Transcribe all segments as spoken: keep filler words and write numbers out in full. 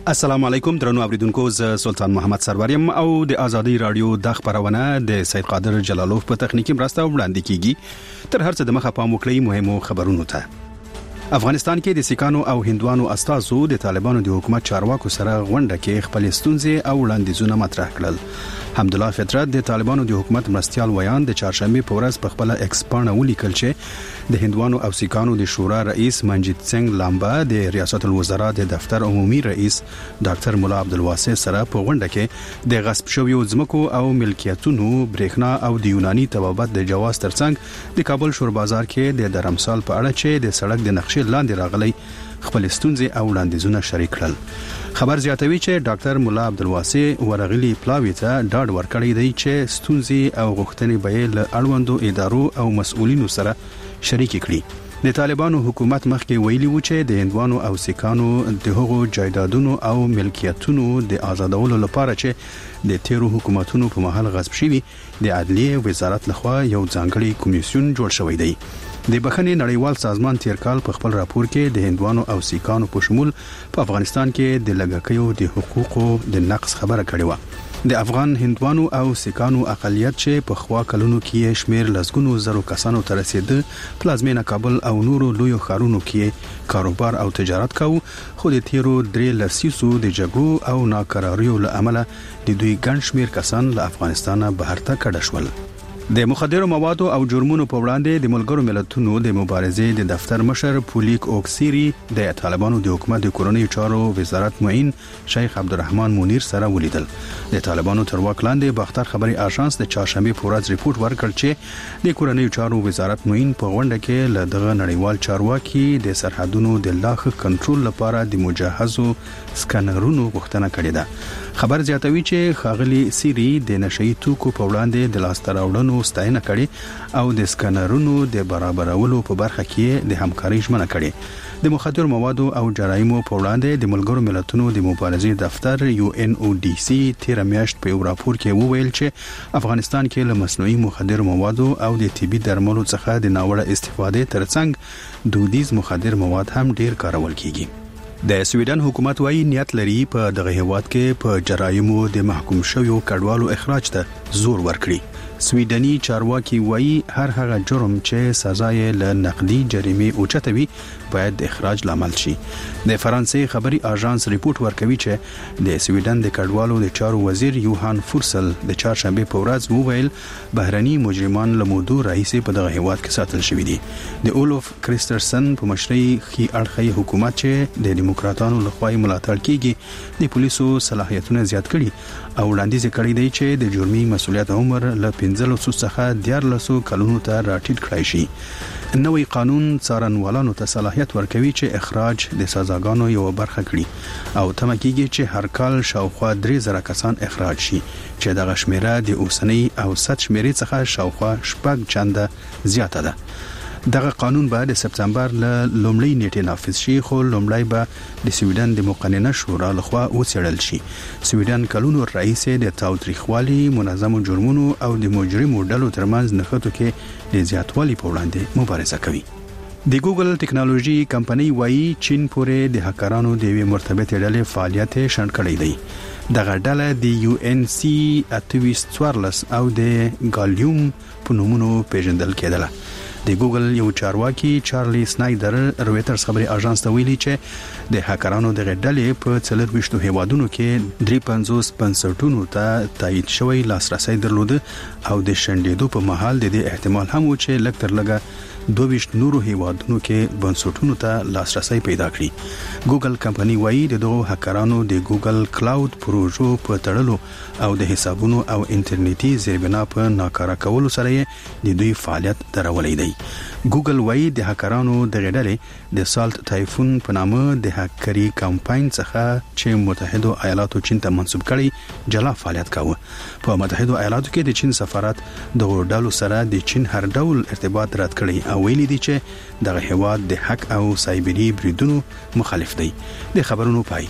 السلام علیکم درنو اوریدونکو، ز سلطان محمد سروریم او د ازادي رادیو د خبرونه د سید قادر جلالوف په تخنیکی مرسته وړاندې کیږي. تر هر څه د مخه پام وکړئ مهمو خبرونو ته. افغانستان کې د سیکانو او هندوانو استازو د طالبانو د حکومت چارواکو سره غونډه کې خپل ستونزې او وړاندیزونه مطرح کړل. حمدالله فطرت د طالبانو د حکومت مرستيال ویان د چهارشنبه په ورځ په خپل ایکس پاڼه ولیکل چې د هندوانو او سیکانو د شورا رئیس منجیت سنگ لامبا د ریاست الوزرا د دفتر عمومي رئیس ډاکټر مولا عبدالواسع سره په غونډه کې د غصب شویو ځمکو او ملکیتونو برېښنا او د یوناني طبابت د جواز ترڅنګ د کابل شور بازار کې د درمسال په اړه چې د سړک د نقشې لاندې راغلي خپل ستونزې او وړاندیزونه شریک کړل. خبر زیاتوي چې ډاکټر مولا عبدالواسع ورغلي پلاوی ته ډاډ ورکړی دی چې ستونزې او غوښتنې به له اړوندو ادارو او مسؤلینو سره شریک کړي. د طالبانو حکومت مخکې ویلي و چې د هندوانو او سیکانو د هغو جایدادونو او ملکیتونو د آزادولو لپاره چې د تیرو حکومتونو په مهال غصب شوي د عدلیه وزارت لخوا یو ځانګړی کمیسیون جوړ شوی دی. د بخښنې نړیوال سازمان تیر کال په خپل راپور کې د هندوانو او سیکانو په شمول په افغانستان کې د لګکیو د حقوقو د نقص خبره کړې و. د افغان هندوانو او سیکانو اقلیت چې په خوا کلونو کې شمیر لسګونو زرو کسانو ته رسیده پلازمینه کابل او نورو لویو ښارونو کې کاروبار او تجارت کاوه، خو د تیرو درې لسیزو د جګړو او ناکراریو له امله د دوی ګڼ شمیر کسان له افغانستانه بهر ته کډه شول. د مخدرو موادو او جرمونو په وړاندې د ملګرو ملتونو د مبارزې د دفتر مشر پولیک اوکسيري د طالبانو د حکومت د کورونی چارو وزارت معین شیخ عبدالرحمن منیر سره ولیدل. د طالبانو تر واک لاندې باختر خبري آژانس د چهارشنبه په ورځ ریپورت ورکړ چې د کورونی چارو وزارت معین په غونډه کې له دغه نړیوال چارواکي د سرحدونو د لاخ کنټرول لپاره د مجهزو سکانرونو غوښتنه کړې ده. خبر زیاتوي چې خاغلی سيري د نشئی توکو په وړاندې د لاستراوړنو ستاینه کړي او د سکانرونو د برابرولو په برخه کې د همکارۍ ژمنه کړي. د مخدر موادو او جرایمو په وړاندې د ملګرو ملتونو د مبارزې دفتر یو ان او ډي سي تیر میاشت په یو راپور کې وویل چې افغانستان کې له مصنوعي مخدر موادو او د طبي درملو څخه د ناوړه استفادې ترڅنګ دودیز مخدر مواد هم ډیر کارول کیږي. د سویډن حکومت وايي نیت لري په دغه هیواد کې په جرایمو د محکوم شویو کډوالو اخراج ته زور ورکړي. سویډني چارواکي وايي هر هغه جرم چې سزا یې له نقدي جریمې اوچته وي باید د اخراج لامل شي. د فرانسې خبري آژانس ریپورت ورکوي چې د سویډن د کډوالو د چارو وزیر یوهان فورسل د چهارشنبه په ورځ وویل بهرني مجرمان له مودو راهیسې په دغه هیواد کې ساتل شوي دي. د اولوف کریسترسن په مشرۍ خي اړخي حکومت چې د دیموکراتانو لخوا ملاتړ کیږي د پولیسو صلاحیتونه زیات کړي او وړاندیز کړی دی چې د جرمي مسؤلیت عمر له پنځلسو څخه دیارلسو کلونو ته راټیټ کړای شي. نوې قانون څارنوالانو ته صلاحیت ورکوي چې اخراج د سزاګانو یو برخه کړي او تمه کیږي چې هر کال شاوخوا درې زره کسان اخراج شي چې دغه شمیره د اوسنۍ او ست شمیرې څخه شاوخوا شپږ چنده زیاته ده. دغه قانون به د سپتمبر له لومړۍ نیټې نافذ شي، خو لومړی به د سویډن د مقننه شورا لخوا وڅېړل شي. سویډن کلونو رئیس د تاوتریخوالي، منظمو جرمونو او د مجرمو ډلو ترمنځ نښتو کې د زیاتوالي په وړاندې مبارزه کوي. د ګوګل ټیکنالوژي کمپنۍ وايي چین پورې د هکرانو د یوې مرتبطې ډلې فعالیت شنډ کړی دی. دغه ډله د یو ان سی اته څوارلس او د ګالیوم په نومونو پیژندل کېدله. د ګوګل یو چارواکي چارلی سنایدر رويټرز خبري آژانس ته ویلي چې د هکرانو د غډلې په څلور وشتو هیوادونو کې درې پنځوس بنسټونو ته تایید شوی لاسرسي درلود او د شنډېدو په محل د دې احتمال هم و چې لږ تر لږه دوه ویشت نورو هیوادونو کې بنسټونو ته لاسرسي پیدا کړي. ګوګل کمپنۍ وايي د دغو هکرانو د ګوګل کلاود پروژو په تړلو او د حسابونو او انټرنیټي زیربنا په ناکاره کولو سره د دوی فعالیت درولې دی. ګوګل وايي د هکرانو د غډلې د سالت تایفون په نامه د هکري کمپاین څخه چې متحده ایالاتو چین ته منسوب کړي جلا فعالیت کاوه. په متحده ایالاتو کې د چین سفارت د ډالو سره د چین هر ډول ارتباط رد کړي او ویلي دي چې دغه هیواد د حق او سایبری بریدونو مخالف دی. د خبرونو پای.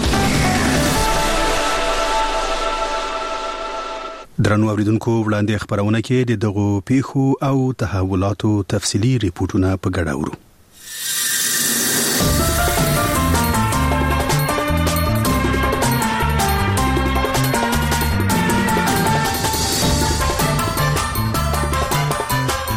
درنو اوریدونکو، وړاندې خبرونه کې د دغو پیښو او تحولاتو تفصیلی ریپورتونه په ګډه اورو.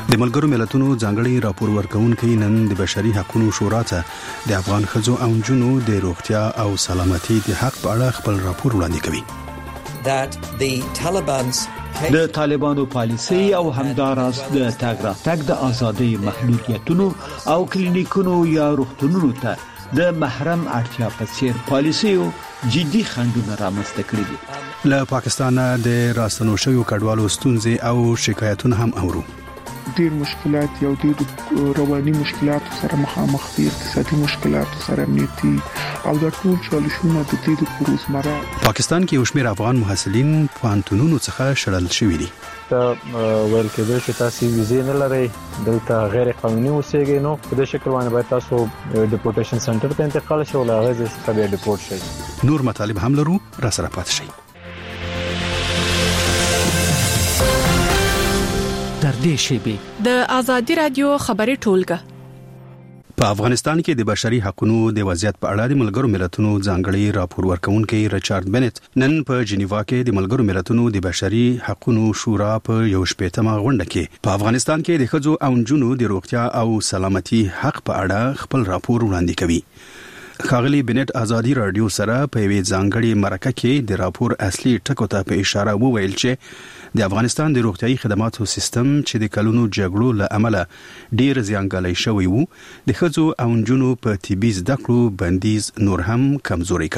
د ملګرو ملتونو ځانګړي راپور ورکونکي نن د بشري حقوقو شورا ته د افغان ښځو او نجونو د روغتیا او سلامتي د حق په اړه خپل راپور وړاندې کوي. د طالبانو پالیسي او همداراز د تګ راتګ د ازادۍ محدودیتونو او کلینیکونو یا روغتونونو ته د محرم اړتیا په څیر پالیسیو جدي خنډونه رامنځته کړي دي. له پاکستان د راستنو شویو کډوالو ستونزې او شکایتونه هم اورو. ډیر مشکلات یو ډیر رواني مشکلات سره مخامخ دي، اقتصادي مشکلات سره امنیتي او د ټول چالشونو د دې د روزمره. پاکستان کې یو شمېر افغان محصلین پوهنتونونو څخه شړل شوي دي. ته ویل کېدل چې تاسو ویزې نه لرئ، دلته غیر قانوني اوسېږئ، نو په دې شکل باندې باید تاسو ډیپورټیشن سنټر ته انتقال شئ او له هغه ځای څخه بیا ډیپورټ شئ. نور مطالب هم لرو، را سره پاتې شئ. در دې شیبه د ازادي رادیو خبري ټولګه په افغانستان کې د بشري حقوقو د وضعیت په اړه د ملګرو ملتونو ځانګړي راپور ورکونکي ریچارډ بنت نن په جنیوا کې د ملګرو ملتونو د بشري حقوقو شورا په یو شپږمه غونډه کې په افغانستان کې د ښځو او نجونو د روغتیا او سلامتي حق په اړه خپل راپور وړاندې کوي. خاغلی بنت ازادي رادیو سره په یوې ځانګړي مرکه کې د راپور اصلي ټکو ته په اشاره وویل چې د افغانستان د روغتيایي خدماتو سیستم چې د کلونو جګړو له امله ډیر زیانګالي شوی وو، د ښځو او نجونو په طبي زده کړو بندیز نور هم کمزوري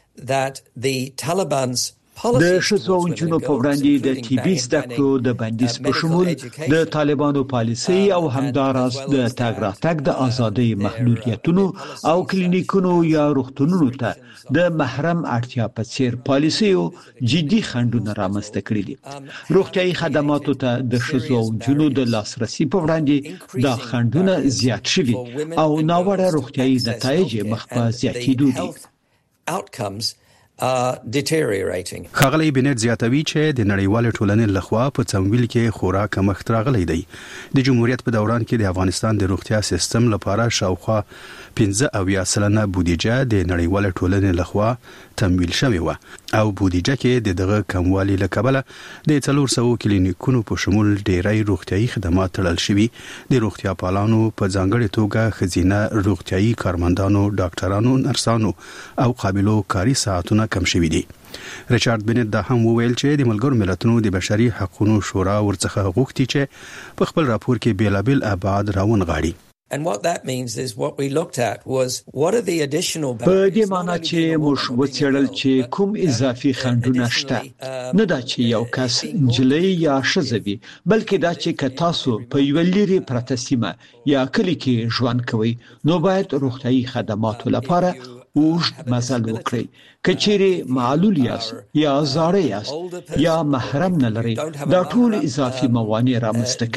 کړ. د ښځو او نجونو په وړاندې د طبي زده کړو د بندیز په شمول د طالبانو پالیسي او همداراز د تګ راتګ د ازادۍ محدودیتونو او کلینیکونو یا روغتونونو ته د محرم اړتیا په څیر پالیسیو جدي خنډونه رامنځته کړي دي. روغتيایي خدماتو ته د ښځو او نجونو د لاسرسي په وړاندې دا خنډونه زیات شوي او ناوړه روغتيایي نتایج مخ په زیاتېدو دي. خاغلی بنت زیاتوي چې د نړیوال ټولنې لخوا په تمویل کې خوراک مخ راغلی دی. د جمهوریت په دوران کې د افغانستان د روغتیا سیستم لپاره شاوخوا پنځه اویا سلنه بودیجه د نړیوال ټولنې لخوا تمویل شوی و او بودیجه کې د دغه کموالي لکبله د څلور سوه کلینیکونو په شمول ډیری روغتيایي خدمات تړل شوي. د روغتیا پالانو په ځانګړي توګه خزینه روغتيایي کارمندانو، ډاکټرانو، نرسانو او قابلو کاري ساعتونه کم شوي دي. ریچارډ بنت دا هم وویل چې د ملګرو ملتونو د بشري حقوقو شورا ورڅخه غوښتي چې په خپل راپور کې بیلابل ابعاد راونغاړي. And what that means is what we looked at was what are the additional په دې معنی چې موږ وڅېړل چې کوم اضافي خنډونه شته، نه دا چې یو کس جلې یا شزوي، بلکې دا چې که تاسو په یو لري پرته سیمه یا کلی کې ژوند کوئ نو باید روغتيایي خدماتو لپاره اوږد مزل وکړئ. کچېرې معلول یاست یا زاړه یاست یا محرم نه لرئ، دا ټول اضافي موانع رامنځته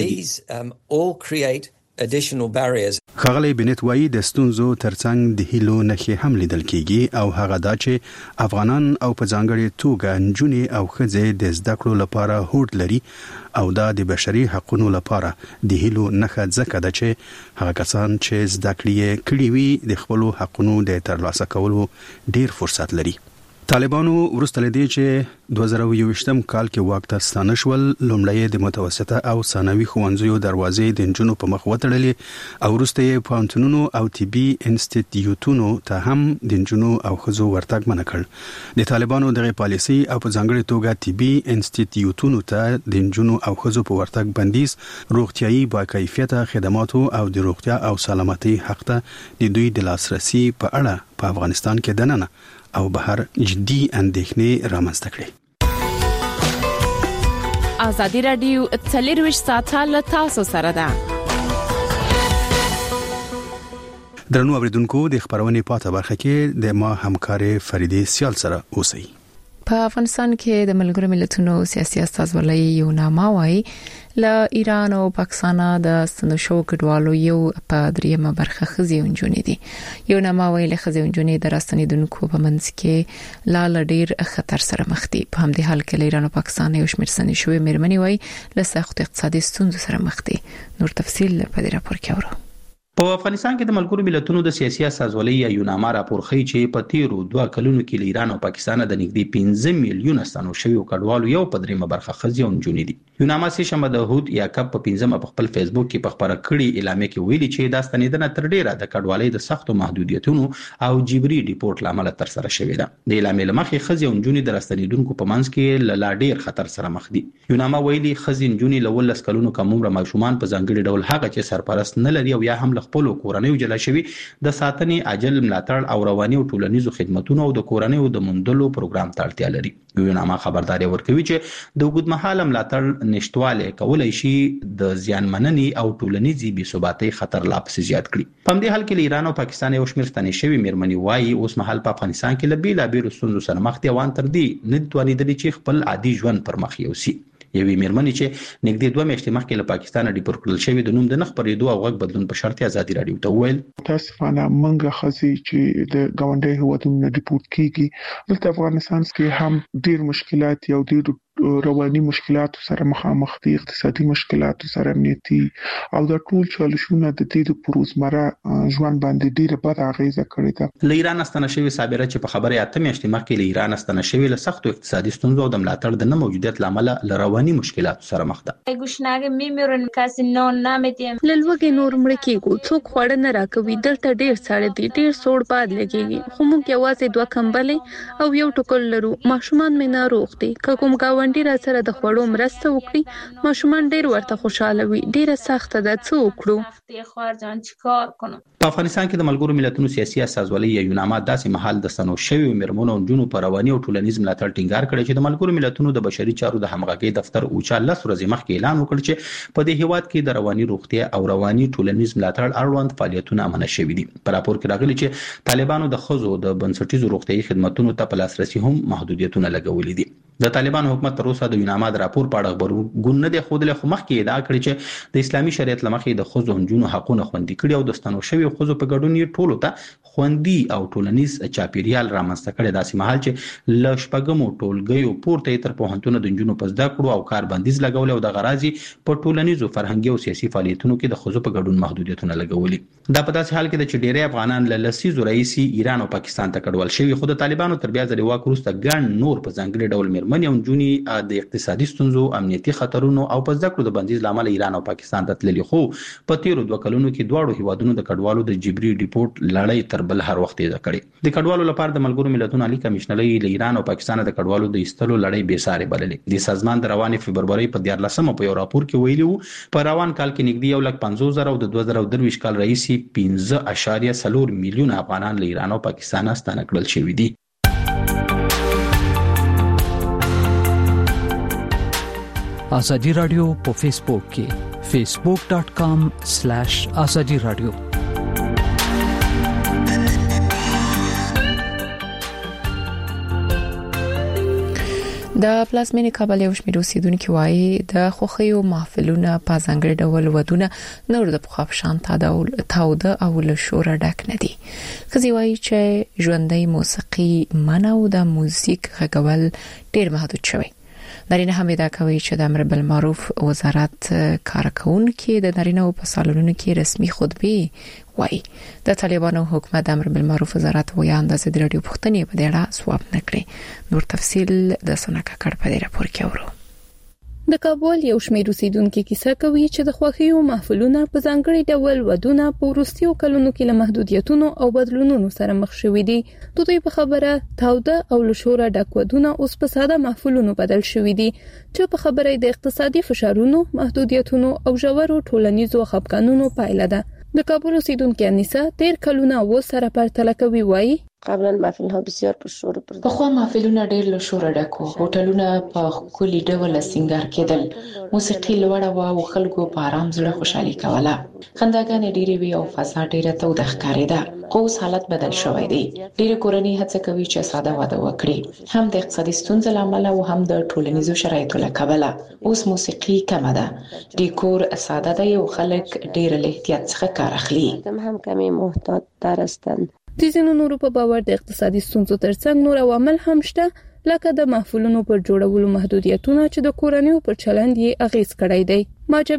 کوي. additional barriers. خاغلی بنت وایي د ستونزو ترڅنګ د هیلو نښې هم لیدل کیږي او هغه دا چې افغانان او په ځانګړي توګه نجونې او ښځې د زده کړو لپاره هوډ لري او دا د بشري حقوقو لپاره د هیلو نښه ځکه ده چې هغه کسان چې زده کړې کړي وي د خپل حقوقو د ترلاسه کولو ډیر فرصت لري. طالبانو ورسته لدی چې دوه زره یوویشتم کال کې واک ته ستانه شول، لومړی د متوسطه او ثانوي ښوونځیو دروازې د نجونو په مخ وتړلې او وروسته یې پوهنتونونو او طبي انسټیټیوټونو ته هم د نجونو او ښځو ورتګ منع کړ. د طالبانو دغه پالیسي او په ځانګړي توګه طبي انسټیټیوټونو ته د نجونو او ښځو په ورتګ بندیز روغتيایي باکیفیته خدماتو او د روغتیا او سلامتي حق ته د دوی د لاسرسي په اړه په افغانستان کې دننه او بهر جدي اندېښنې رامنځته کړې. ازادي رادیو څلرویشت ساعته له تاسو سره ده. درنو اوریدونکو، د خبرونې پاته برخه کې د ما همکاري فریدي سیال سره اوسئ. په افغانستان کې د ملګرو ملتونو سیاسي استازولۍ یو نامه وايي له ایران او پاکستان د ستنشو کډوالو یو په دریمه برخه خزي اونجونې دي. یو نامه وايي له خزي اونجونې د راستنیدونکو په منځ کې لا ډیر خطر سره مخ دي. په همدې حال کې ایران او پاکستان یو شمېر ستنشو مېرمنې وايي له سخت اقتصادي ستونزو سره مخ دي. نور تفصیل په دې راپور کې اورو. په افغانستان کې د ملګرو ملتونو د سیاسي استازولۍ یو نامه راپور ښیي چې په تیرو دوه کلونو کې ایران او پاکستان د نږدې پنځه میلیونه ستنو شویو کډوالو یو په دریمه برخه خزي او نجونې دي. یوناما سي شمه د هوت یا کپ په پنځم په خپل فیسبوک کې په خبره کړي اعلامیه کې ویلي چې دا ستنیدنه تر ډیره د کډوالۍ د سختو محدودیتونو او جبري ډیپورت لامل تر سره شوې ده. د اعلامیه لمخې خزي او نجونې د راستنیدونکو په منځ کې لا ډیر خطر سره مخ دي. یوناما ویلي خزي نجونې له ولس کلونو کم عمر ماشومان په ځانګړي ډول هغه چې سرپرست نه لري او یا هم له خپل کورنۍ جلا شوي د ساتنې عاجل ملاتړ او رواني او ټولنیزو خدماتونو او د کورنۍ د موندلو پروګرام ته اړتیا لري. یوناما خبرداري ورکوي چې د وګړمحاله ملاتړ نشټواله کولای شي د زیانمننې او ټولنیزي بې ثباتۍ خطر لا پسې زیات کړي. په همدې حال کې ایران او پاکستان یو شمېر ستنې شوي مېرمنې وایي اوس مهال په افغانستان کې له بېلابېلو ستونزو سره مخ دي او ان تر دې نه توانېدلي چې خپل عادي ژوند پر مخ یوسي. یوې مېرمنې چې نږدې دوه میاشتې مخکې له پاکستانه ډیپورټ کړل شوې د نوم د نه خپرېدو او غږ بدلون په شرط ازادي راډیو ته وویل متاسفانه منګه خزي چې د ګاونډي هیوادونو ډیپورټ کیږي دلته افغانستان کې هم ډیر مشکلات یو ډیر رواني مشکلات سره مخامخ دي، اقتصادي مشکلات سره امنیتي او د ټول چالشونه د دې د پروزمره ژوند باندې ډیره بد اغیزه کړې ده. له ایران ستنه شوی صابره چې په خبره اته میاشتې مخکې له ایران ستنه شوی له سختو اقتصادي ستونزو او د ملاتړ د نه موجودیت لامل له رواني مشکلات سره مخ ده. ګوشناګ میمرن کس نو نامتیم لږه نور مړ کېږو څوک خوړ نه راکوي دلته ډیر ساړه دي ډیر سوړ باد لګيږي خو موږ یوازې دوه کمبلې او یو ټوکر لرو. ماشومان مې ناروغ دي که کوم گاونډي را سره د خوړو مرسته وکړي ماشومان ډیر ورته خوشاله وي. ډیره سخته ده څه وکړو خارجان چیکار کنم. په افغانستان کې د ملګرو ملتونو سیاسي اساسولۍ یا یوناما داسې محل د سنو شوی مېرمنو او نجونو په رواني او ټولنیز ملاتړ ټینګار کړی چې د ملګرو ملتونو د بشري چارو د همغږۍ دفتر اوچا لس ورځې مخکې اعلان وکړ چې په دې هیواد کې د رواني روغتیا او رواني ټولنیز ملاتړ اړوند فعالیتونه منع شوي دي. په راپور کې راغلي چې طالبانو د خزو د بنسټیزو روغتیايي خدماتو ته په لاسرسي هم محدودیتونه لګولي دي. د طالبان حکومت تر اوسه د یوناما د راپور په اړه خبرګون نه دی خوده خو مخکې ادعا کړې چې د اسلامي شریعت لمخې د خزو هنجونو حقونه خوندي کړي او د ستنو شوی خزو په ګډون یې ټولو ته خوندي او ټولنیز چاپیریال رامنځته کړي. داسې مهال چې ل شپږمو ټولګیو پورته تر پوهنتون د نجونو په زده کړو او کار بندیز لګول او د غرازي په ټولنیزو فرهنګي او سیاسي فعالیتونو کې د خزو په ګډون محدودیتونه لګولي. دا په داسې حال کې چې ډېری افغانان له لسیزو رئیسي ایران او پاکستان ته کډوال شوي خو د طالبانو تر بیا ځلې واک وروسته ګڼ نور په ځانګړي ډول مېرمنې او نجونې د اقتصادي ستونزو امنیتي خطرونو او په زده کړو د بندیز لامل ایران او پاکستان ته تللي خو په تیرو دوه کلونو کې دواړو هیوادونو د کډوالو د جبري ډیپورټ لړۍ تر بل هر وخت یې کړې. د کډوالو لپاره د ملګرو ملتونو عالی کمشنري له ایران او پاکستان د کډوالو د ایستلو لړۍ بې ساري بللې. د سازمان د رواني فبرवरी په دیارلسمه په یو راپور کې ویلي وو په روان کال کې نږدې یو لک پنځوس زره او د دوه زره درویشت کال رئیسي پنځه اعشاریه څلور میلیون افغانان له ایران او پاکستان ستانه کړل شوي دي. آزادی رادیو په فیسبوک کې فیسبوک ډاٹ کام سلیش آزادی رادیو. د پلازمینې کابل یو شمېر اوسیدونکو وايي د خوخیو محفلونه په ځانګړي ډول ودونه نور د پخوا په شان تاوده او له شوره ډک نه دي. خزي وايي چې ژوندۍ موسیقي منو د موزیک غږول ډیر محدود شوی. نارینه هم ادعا کوي چې د امر بالمعروف وزارت کارکونکو د نارینه په سالونونو کې رسمي خطبه وایي. د طالبانو حکومت د امر بالمعروف وزارت ویان د زړه ډیو پښتنې په ډېره سواب نکړي. نور تفصيل د سنکه کړ په دې راپور کې اورو. د کابل یو شمېر اوسیدونکو کیسه کوي چې د خوښیو محفلونه په ځانګړي ډول ودونه په وروستیو کلونو کې له محدودیتونو او بدلونونو سره مخ شوي دي. د دوی په خبره تاوده او لشوره ډک ودونه اوس په ساده محفلونو بدل شوي دي چې په خبره د اقتصادي فشارونو، محدودیتونو او ژورو ټولنیزو خفګانونو پایله ده. د کابل اوسیدونکو انیسه تیر کلونه و سره پرتله کوي وایي قبلا محفل‌ها بسیار پرشور پر په خو محفلونه ډېر له شور ډکو، هوټلونه په کلی ډول سنگار کېدل، موسیقي لوړه وا او خلکو په آرام زړه خوشحالي کوله. خنداګانې ډېرې وي او فضا ډېره توده ښکارېده. خو اوس حالت بدل شوی دی. ډېر کورنۍ هڅه کوي چې ساده واده وکړي، هم د اقتصادي ستونزو لامل او هم د ټولنیزو شرایطو له کبله. اوس موسیقي کمه ده، ډیکور ساده دی او خلک ډېر له احتیاط څخه کار اخلي. هم کمی محتاط تر هستند. د ځینو نورو په باور د اقتصادي ستونزو ترڅنګ نور عوامل هم شته، لکه د محفلونو پر جوړولو محدودیتونه چې د کورنیو پر چلند یې اغیز کړی دی. ماجب